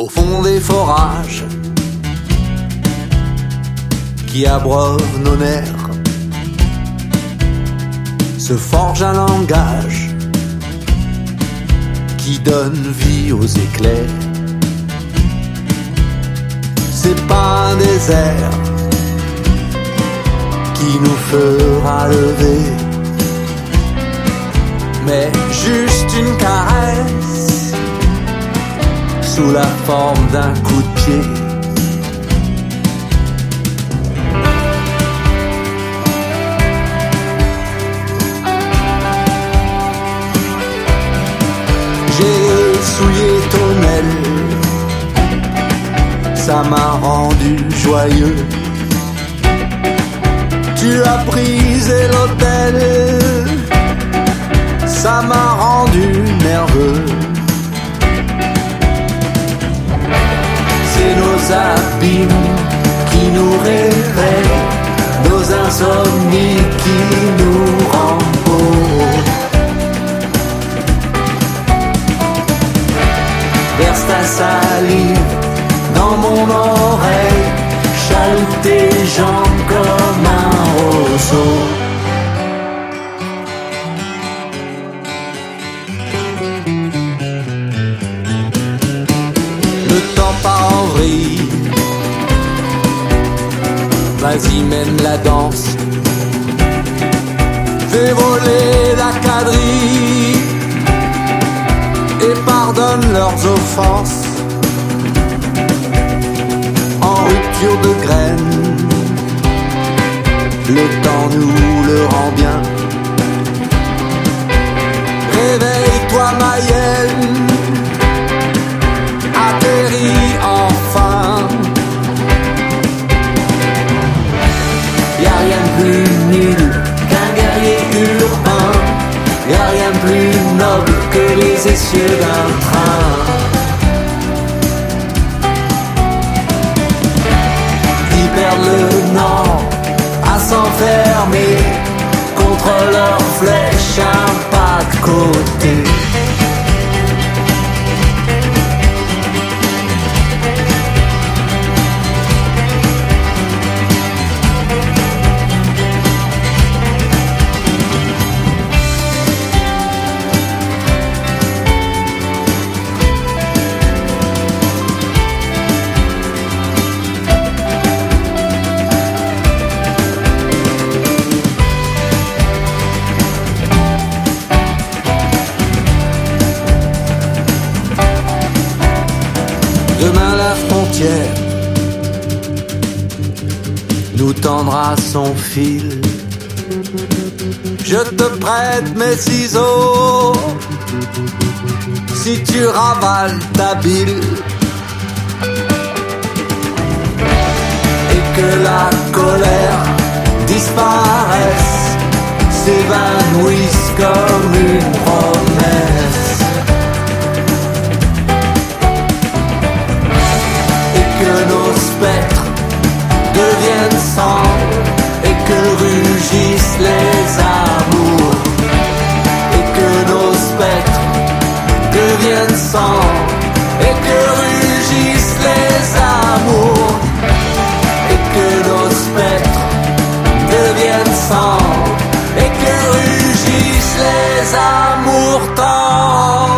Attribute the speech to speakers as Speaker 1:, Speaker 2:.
Speaker 1: au fond des forages qui abreuvent nos nerfs, se forge un langage qui donne vie aux éclairs. C'est pas un désert qui nous fera lever, mais juste une caresse sous la forme d'un coup de pied. J'ai souillé ton aile, ça m'a rendu joyeux. Tu as brisé l'hôtel, ça m'a rendu nerveux. C'est nos abîmes qui nous réveillent, nos insomnies qui nous rendent beaux. Verse ta salive dans mon oreille, chaloute tes jambes comme un roseau. Le temps part en vrille, vas-y mène la danse, fais voler la quadrille et pardonne leurs offenses. En rupture de graines, le temps nous le rend bien. Réveille-toi Mayenne, atterris enfin. Y'a rien de plus nul qu'un guerrier urbain, y'a rien de plus noble que les essieux d'un train. Ils perdent le nord à s'enfermer contre leurs flèches, un pas de côté. Demain la frontière nous tendra son fil. Je te prête mes ciseaux si tu ravales ta bile, et que la colère disparaisse, s'évanouisse comme une promesse. Que nos spectres deviennent sang et que rugissent les amours. Et que nos spectres deviennent sang et que rugissent les amours. Et que nos spectres deviennent sang et que rugissent les amours tendres.